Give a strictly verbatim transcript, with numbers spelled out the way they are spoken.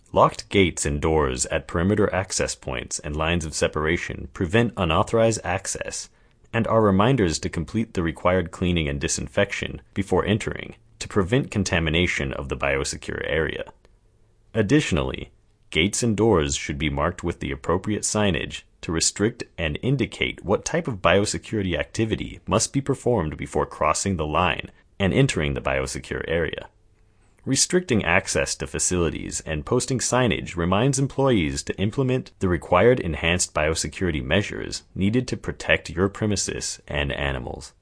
Locked gates and doors at perimeter access points and lines of separation prevent unauthorized access and are reminders to complete the required cleaning and disinfection before entering to prevent contamination of the biosecure area. Additionally, gates and doors should be marked with the appropriate signage to restrict and indicate what type of biosecurity activity must be performed before crossing the line and entering the biosecure area. Restricting access to facilities and posting signage reminds employees to implement the required enhanced biosecurity measures needed to protect your premises and animals.